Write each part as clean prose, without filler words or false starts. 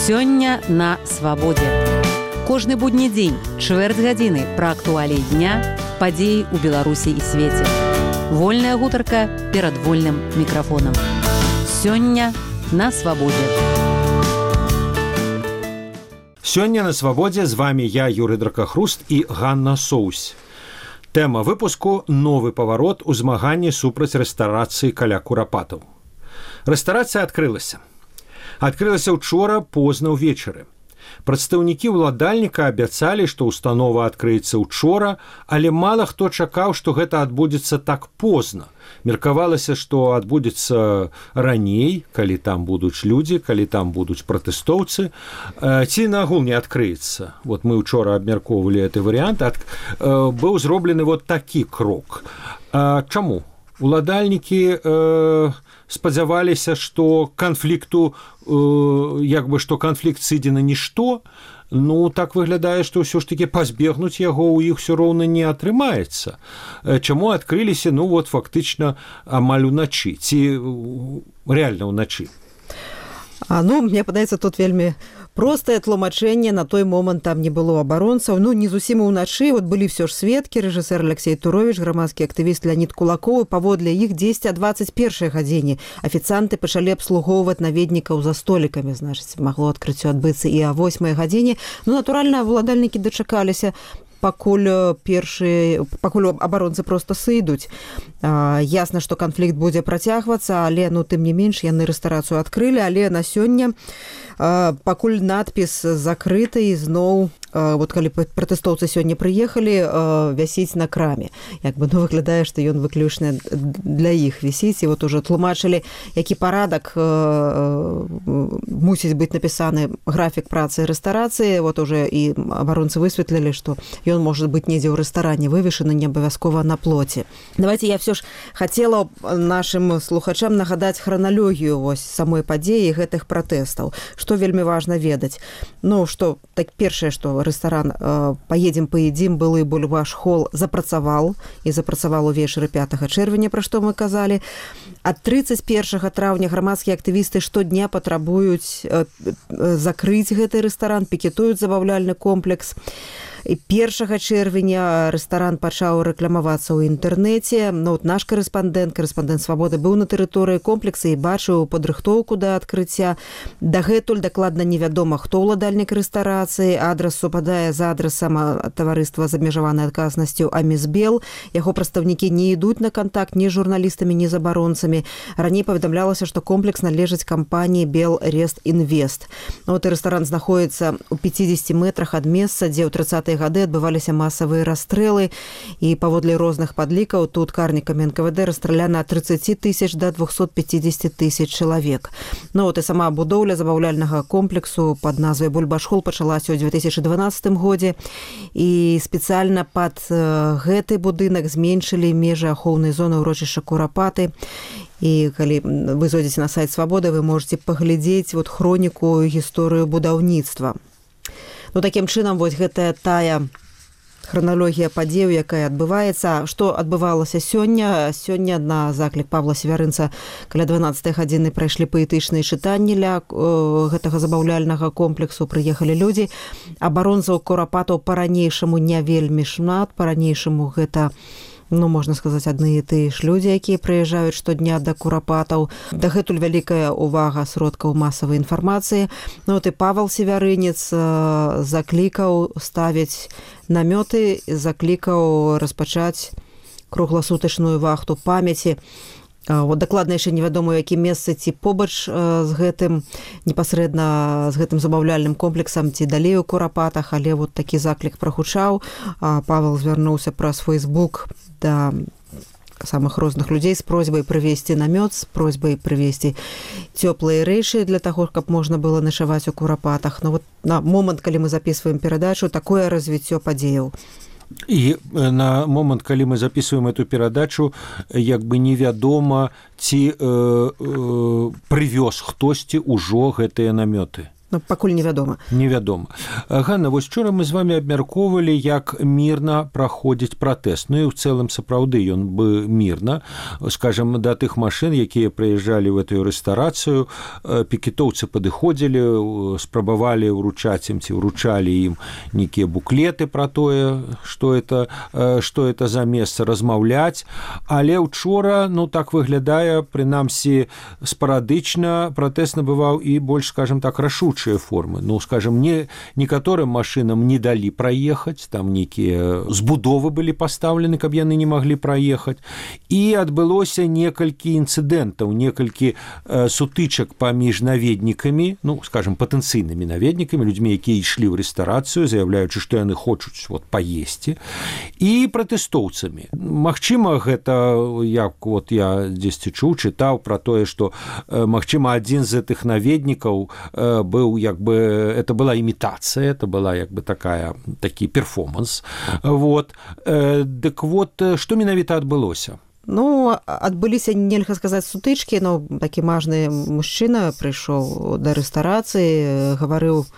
Сёння на свабодзе. Кожны будні дзень, чвэрць гадзіны пра актуаліі дня, падзеі ў Беларусі і свеце. Вольная гутарка перад вольным мікрафонам. Сёння на свабодзе. Сёння на свабодзе з вами я, Юрый Дракахруст і Ганна Соусь. Тэма выпуску – новы паварот у змаганні супраць рэстарацыі каля курапатаў. Рэстарацыя адкрылася. Адкрылася учора позна ўвечары. Прадстаўнікі ўладальніка абяцалі, што установа адкрыецца учора, але мала хто чакаў, што гэта адбудзецца так позна. Меркавалася, што адбудзецца раней, калі там будуць людзі, калі там будуць пратэстоўцы, ці нагул не адкрыецца. Вот мы учора абмяркоўвалі гэты варыянт. Быў зроблены вот такі крок. Чаму? Уладальнікі спадзяваліся, што канфлікту, што канфлікт сыдзе на нішто, так выглядае, што ўсё ж такі пазбегнуць яго ў іх усё роўна не атрымаецца. Чаму адкрыліся, фактычна амаль уначы, ці рэальна ўначы? Мне падаецца, тут вельмі простае тлумачэнне. На той момант там не было абаронцаў. Не зусім уначы. Былі ўсё ж сведкі, рэжысэр Алексей Туровіч, грамадскі актывіст Леонид Кулакоў. Паводле іх 10 о 21 гадзіне афіцыянты пачалі абслугоўваць наведнікаў за столікамі. Значыць, магло адкрыццё адбыцца і о 8 гадзіне. Натуральна, уладальнікі дачакаліся, пакуль абаронцы проста сыдуць. Ясна, што канфлікт будзе працягвацца, але, тым не менш, яны рэстарацыю адкрылі, але на сёння пакуль надпіс закрыты, і зноў, калі пратэстоўцы сёння прыехалі, вісіць на краме. Выглядае, што ён выключна для іх вісіць, і уже тлумачылі, які парадак мусіць быць напісаны графік працы і рэстарацыі. Уже і абаронцы высветлілі, што ён можа быць недзе ў рэстаране вывешаны, не абавязкова на плоце. Давайте я все ж хацела нашим слухачам нагадаць храналогію самой падзеі гэтых пратэстаў. Што вельмі важна ведаць? Першае, што рэстаран «Поедем, поедим» былы Бульваш-холл запрацаваў увечары 5 чэрвеня, пра што мы казалі. Ад 31 траўня грамадскія актывісты штодня патрабуюць закрыць гэты рэстаран, пікетуюць забаўляльны комплекс. 1 чэрвеня рэстаран пачаў рэкламавацца ў інтэрнэце. Наш карэспандэнт «Свабоды» быў на тэрыторыі комплекса і бачыў падрыхтоўку да адкрыцця. Дагэтуль дакладна невядома, хто ўладальнік рэстарацыі. Адрас супадае з адрасам таварыства з абмежаванай адказнасцю «Амізбел». Яго прадстаўнікі не ідуць на кантакт ні з журналістамі, ні з абаронцамі. Раней паведамлялася, што комплекс належыць кампаніі «Белрест Інвест». Рэстаран знаходіцца ў 50 метрах ад месца, дзе ў 30-е гады адбываліся масавыя расстрэлы, і паводле розных падлікаў тут карнікамі НКВД расстраляна ад 30 тысяч да 250 тысяч чалавек. І сама будоўля забаўляльнага комплексу пад назвай Бульбаш-холл пачалася ў 2012 годзе, і спецыяльна пад гэты будынак зменшылі межы ахоўнай зоны ўрочышча Курапаты. І калі вы зойдзеце на сайт «Свабоды», вы можете паглядзець хроніку, гісторыю будаўніцтва. Такім чынам, гэтая тая храналогія падзеяў, якая адбываецца. Што адбывалася сёння? Сёння на заклік Павла Севярынца каля 12 гадзіны прайшлі паэтычныя чытанні ля гэтага забаўляльнага комплексу. Прыехалі людзі. Абаронцаў курапатаў па-ранейшаму не вельмі шмат. Па-ранейшаму гэта, можна сказаць, адны і тыя ж людзі, якія прыязджаюць штодня да курапатаў. Дагэтуль вялікая ўвага сродкаў масавай інфармацыі. І Павел Севярынец заклікаў ставіць намёты, заклікаў распачаць кругласутачную вахту памяці. Дакладна яшчэ невядома, у якім месцы, ці побач з гэтым, непасрэдна з гэтым забаўляльным комплексам, ці далей у курапатах, але такі заклік прагучаў. Павел звярнуўся праз Фейсбук да самых розных людзей з просьбай прывезці намёт, з просьбай прывезці цёплыя рэчы для таго, каб можна было начаваць у курапатах. На момант, калі мы записываем перадачу, такое развіццё падзеяў. І на момант, калі мы записываем эту перадачу, невядома, ці прывёз хтосьці ўжо гэтыя намёты. Пакуль невядома. Невядома. Ганна, вось вчора мы з вами абмяркоўвалі, як мірна праходзіць пратэст. Ну і ў цэлым сапраўды ён бы мірна. Скажам, да тых машын, якія прыязджалі ў эту рэстарацыю, пікетоўцы падыходзілі, спрабавалі ўручаць ім ці ўручалі ім нейкія буклеты пра тое, што это за месца, размаўляць. Але учора, ну так выглядае, прынамсі спарадычна, пратэст набываў і больш, скажам так, рашучыя формы. Ну, скажем, некаторым машинам не далі праехаць, там нейкія збудовы былі пастаўлены, каб яны не маглі праехаць. І адбылося некалькі інцыдэнтаў, некалькі сутычак паміж наведнікамі, ну, скажем, патэнцыйнымі наведнікамі, людзьмі, якія ішлі ў рэстарацыю, заяўляючы, што яны хочуць паесці, і пратэстоўцамі. Магчыма, гэта, як я дзесьці чуў, чытаў пра тое, што, магчыма, адзін з гэтых наведнікаў быў это была имитация, это была такі перформанс. Дык што менавіта адбылося? Ну, адбыліся, нельга сказаць, сутычкі, но такі мажны мужчына прыйшоў да рэстарацыі, гаварыў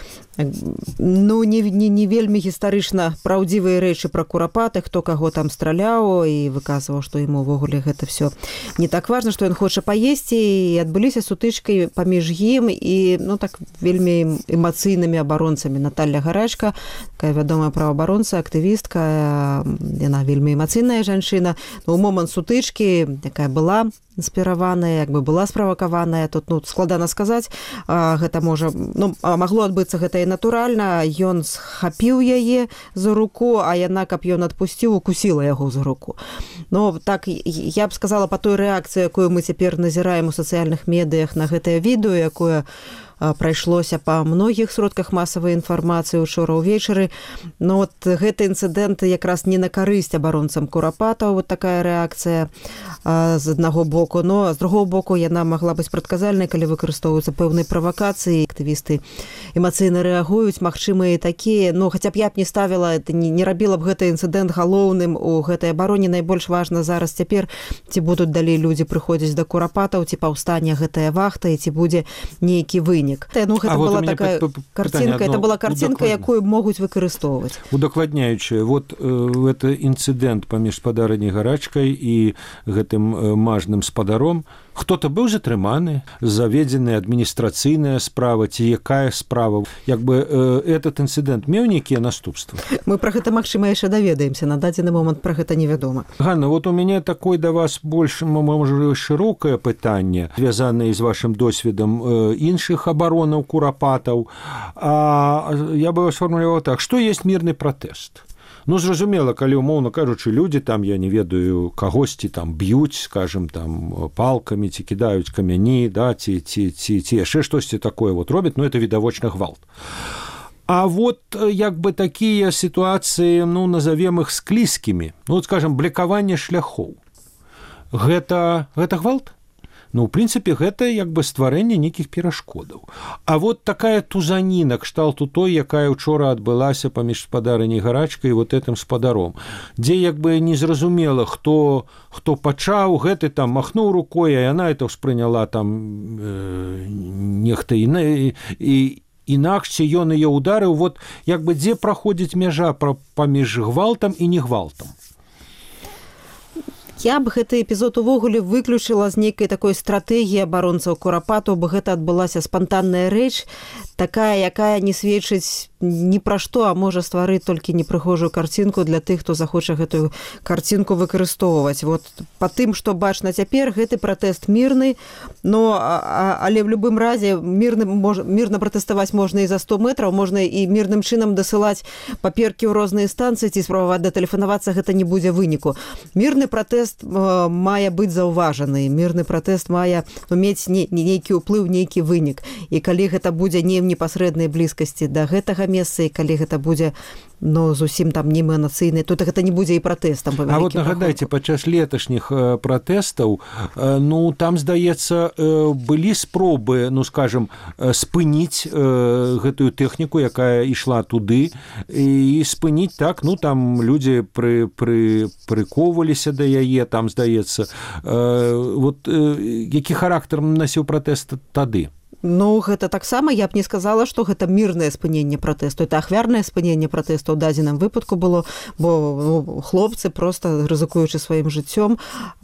не вельмі гістарычна праўдзівыя рэчы пра Курапата, хто каго там страляў, і выказваў, што яму ўвогуле гэта все не так важна, што ён хоча паесці, і адбыліся сутычкі паміж ім і так вельмі эмацыйнымі абаронцамі. Наталья Гарачка, такая вядомая праваабаронца, актывістка, яна вельмі эмацыйная жанчына. У момант сутычкі, якая была інспіраваная, была справакаваная, тут складана сказаць, гэта магло адбыцца гэта і натуральна, ён схапіў яе за руку, а яна, каб ён адпусціў, укусіла яго за руку. Так, я б сказала, па той рэакцыі, якую мы цяпер назіраем у сацыяльных медыях на гэтае відэо, якое прайшлося па многіх сродках масавай інфармацыі учора ўвечары. Гэты інцыдэнт якраз не на карысць абаронцам Курапата, такая рэакцыя з аднаго боку, но з другого боку яна магла быць прадказальнай, калі выкарыстоўваюцца пэўныя правакацыі, актывісты эмацыйна рэагуюць, магчыма і такія, хаця б я б не ставіла, не рабіла б гэты інцыдэнт галоўным у гэтай абароне. Найбольш важна зараз цяпер, ці будуць далей людзі прыходзіць да Курапатаў, ці паўстане гэтая вахта, і ці будзе нейкі вынік. Гэта была такая картинка, это была картинка, якую могуць выкарыстоўваць. Удакладняючы, гэта інцыдэнт паміж спадарыняй Гарачкай і гэтым мажным спадаром. Хто-то быў затрыманы, заведзеная адміністрацыйная справа, ці якая справа? Этот інцыдэнт меў нейкія наступствы? Мы пра гэта, магчыма, яшчэ даведаемся. На дадзены момант пра гэта невядома. Ганна, у мяне такое да вас больш, можа, шырокае пытанне, звязанае з вашым досведам іншых абаронаў Курапатаў. Я бы сфармуляваў так, што ёсць мірны пратэст? Зразумела, калі, умоўна кажучы, людзі там, я не ведаю, кагосьці там б'юць, скажем, там палкамі, ці кідаюць камяні, ці яшчэ штосьці такое робяць, это відавочна гвалт. А такія сітуацыі, назовем іх склізкімі, скажем, блікаванне шляхоў. Гэта гвалт? У прынцыпе, гэта стварэнне нейкіх перашкодаў. А такая тузаніна кшталту той, якая учора адбылася паміж спадарыняй Гарачкай і гэтым спадаром, дзе незразумела, хто пачаў, гэты там махнуў рукой, а яна это ўспрыняла там нехта інакш, ці ён яе ударыў. Дзе праходзіць мяжа паміж гвалтам і не гвалтам? Я б гэты эпізод увогуле выключыла з нейкай такой стратэгіі абаронцаў Курапатаў, бо гэта адбылася спантанная рэч, такая, якая не сведчыць ні пра што, а можа стварыць толькі непрыгожую карцінку для тых, хто захоча гэтую карцінку выкарыстоўваць. Па тым, што бачна цяпер, гэты пратэст мірны, але в любым разе мірна пратэставаць можна і за 100 метраў, можна і мірным чынам дасылаць паперкі ў розныя станцыі, ці спрабаваць датэлефанавацца, гэта не будзе выніку. Мірны пратэст мае быць заўважаны, мірны пратэст мае мець нейкі ўплыў, нейкі вынік. І калі гэта будзе не ў непасрэднай блізкасці да гэтага месца, і калі гэта будзе зусім там не эмацыйны, то гэта не будзе і пратэстам. А нагадайце, падчас леташніх пратэстаў, там, здаецца, былі спробы, скажем, спыніць гэтую тэхніку, якая ішла туды, і спыніць так, там людзі прыковваліся да яе, там, здаецца. Які характар насіў пратэст тады? Ну, гэта таксама я б не сказала, што гэта мірнае спыненне пратэсту. Это ахвярнае спыненне пратэсту ў дадзеным выпадку было, бо хлопцы проста, рызыкуючы сваім жыццём,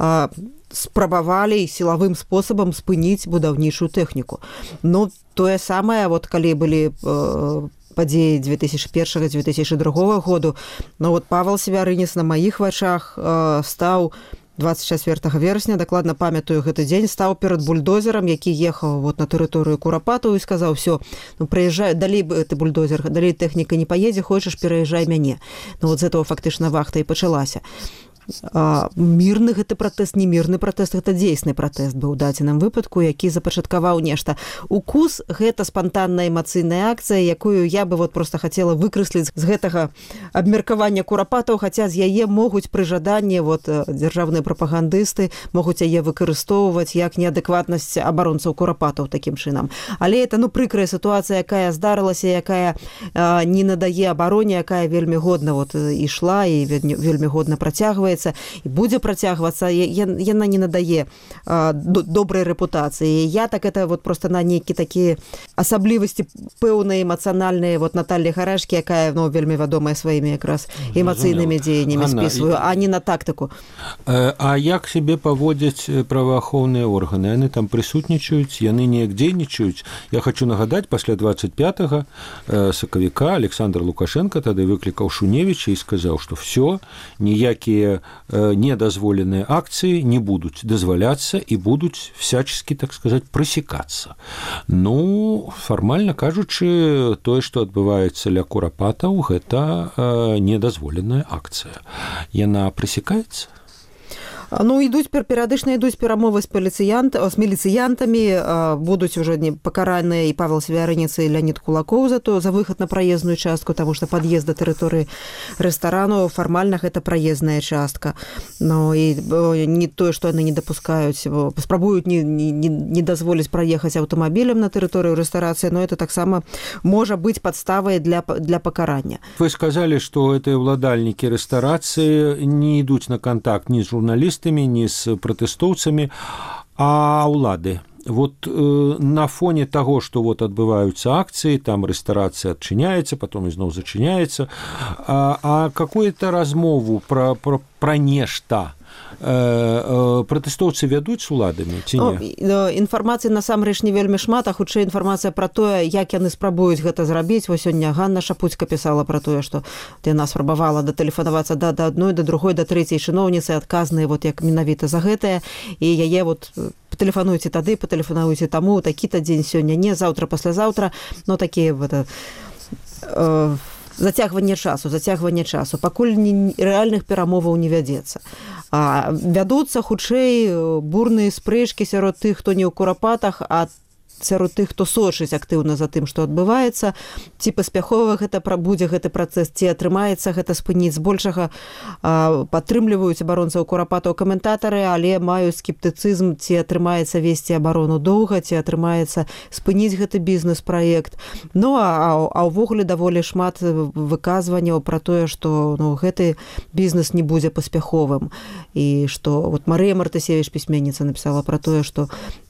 спрабавалі сілавым спосабам спыніць будаўнічую тэхніку. Ну, тое самае, вот калі былі падзеі 2001-2002 году, ну вот Павел Севярынец на маіх вачах стаў 24 верасня, дакладна памятаю гэты дзень, стаў перад бульдозерам, які ехаў вот на тэрыторыю Курапатаў і сказаў: все, ну прыязджай, далей ты бульдозер, далей тэхніка не паедзе, хочаш, пераязджай мяне. Ну вот з этого фактычна вахта і пачалася. Мірны гэты пратэст, не мірны пратэст, гэта дзейсны пратэст быў у дадзеным выпадку, які запачаткаваў нешта. УКУС — гэта спантанная эмацыйная акцыя, якую я бы вот просто хацела выкрэсліць з гэтага абмеркавання Курапатаў, хаця з яе могуць пры жаданні вот дзяржаўныя прапагандысты могуць яе выкарыстоўваць як неадэкватнасць абаронцаў Курапатаў такім чынам. Але это, ну, прыкрая сітуацыя, якая здарылася, якая не надае абароне, якая вельмі годна вот ішла і вельмі годна працягвае і будзе працягвацца, яна не надае добрай рэпутацыі. Я так это вот просто на нейкі такія асаблівасці пэўныя эмацыянальныя вот Натальі Гарашкі, якая, ну, вельмі вядомая сваімі якраз эмацыйнымі дзеяннямі спісваю, а не на тактыку. А як сябе паводзяць праваахоўныя органы? Яны там прысутнічаюць, яны неяк дзейнічаюць? Я хочу нагадаць, пасля 25 сакавіка Александр Лукашенко тады выклікаў Шуневіча і сказаў, што все, ніякія недазволеныя акцыі не будуць дазваляцца і будуць всячески, так сказать, пресекаться. Ну, фармальна кажучы, тое, што адбываецца ля Курапатаў, гэта недазволеная акцыя. Яна пресекаецца? Ну, перыядычна ідуць перамовы з міліцыянтамі, будуць уже пакараныя і Павел Севярынец і Леонид Кулакоў за выхад на праезную частку, таму што пад'езд да тэрыторыі рэстарану фармальна гэта праезная частка. Ну, і не тое, што яны не дапускаюць, спрабуюць не дазволіць праехаць аўтамабілем на тэрыторыю рэстарацыі, но это таксама можа быць падставай для пакарання. Вы сказалі, што гэтыя ўладальнікі рэстарацыі не ідуць на кантакт ні з журналістамі, не з пратэстоўцамі, а ўлады. Вот на фоне таго, што вот адбываюцца акцыі, там рэстарацыя адчыняецца, потом ізноў зачыняецца, а какую-то размову пра нешта пратэстоўцы вядуць з уладамі ці не? Інфармацыі насамрэч не вельмі шмат, а хутчэй інфармацыя пра тое, як яны спрабуюць гэта зрабіць. Вось сёння Ганна Шапуцька пісала пра тое, што яна спрабавала датэлефанавацца да адной, да другой, да трэцяй чыноўніцы, адказныя вот як менавіта за гэтае, і яе вот патэлефануйце тады, патэлефануйце таму, такі-то дзень, сёння не, заўтра, паслязаўтра, но такія зацягванне часу, пакуль рэальных перамоваў не вядзецца. Вядуцца хутчэй бурныя спрэчкі сярод тых, хто не ў Курапатах, а сярод тых, хто сочыць актыўна за тым, што адбываецца, ці паспяхова гэта будзе гэты працэс, ці атрымаецца гэта спыніць. Збольшага падтрымліваюць абаронцаў Курапатаў каментатары, але маюць скептыцызм, ці атрымаецца весці абарону доўга, ці атрымаецца спыніць гэты бізнес-праект. Ну, а ўвогуле даволі шмат выказванняў пра тое, што гэты бізнес не будзе паспяховым. І што вот Марыя Мартысевіч, пісьменніца, напісала пра тое, што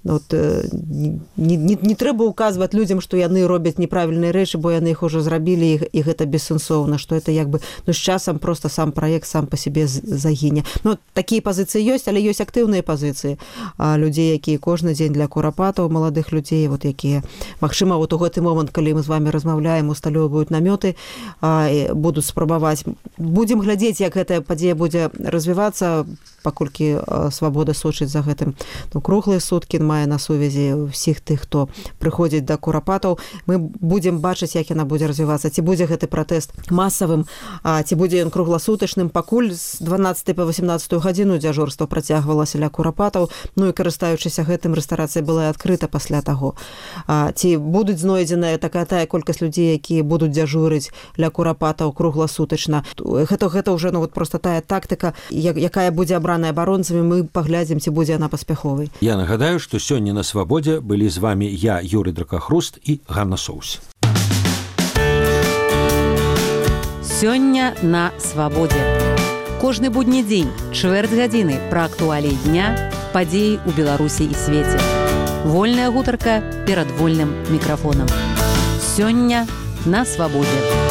не трэба указваць людзям, што яны робяць неправільныя рэчы, бо яны іх ужо зрабілі, і гэта бессэнсоўна, што это як бы з часам проста сам праект сам па сябе загіне. Ну, такія пазіцыі ёсць, але ёсць актыўныя пазіцыі людзей, якія кожны дзень для Курапатаў, маладых людзей, вот якія, магчыма, вот у гэты момант, калі мы з вами размаўляем, усталёўваюць намёты, будуць спрабаваць. Будзем глядзець, як гэтая падзея будзе развівацца, паколькі Свабода сочыць за гэтым. Круглыя суткі мае на сувязі ўсіх тых, хто прыходзіць да Курапатаў. Мы будзем бачыць, як яна будзе развівацца. Ці будзе гэты пратэст масавым, ці будзе ён кругласутачным. Пакуль з 12 па 18 гадзіну дзяжурства працягвалася ля Курапатаў. Ну і карыстаючыся гэтым, рэстарацыя была адкрыта пасля таго. Ці будуць знойдзеная тая колькасць людзей, якія будуць дзяжурыць ля Курапатаў кругласутачна. Гэта ўжо проста тая тактыка, якая будзе абраная абаронцамі, мы паглядзім, ці будзе яна паспяховай. Я нагадаю, што сёння на Свабодзе былі з вами я, Юрый Дракахруст, і Ганна Соус. Сёння на Свабодзе. Кожны будні дзень, чвэрць гадзіны пра актуаліі дня, падзеі ў Беларусі і свеце. Вольная гутарка перад вольным мікрафонам. Сёння на свабодзе.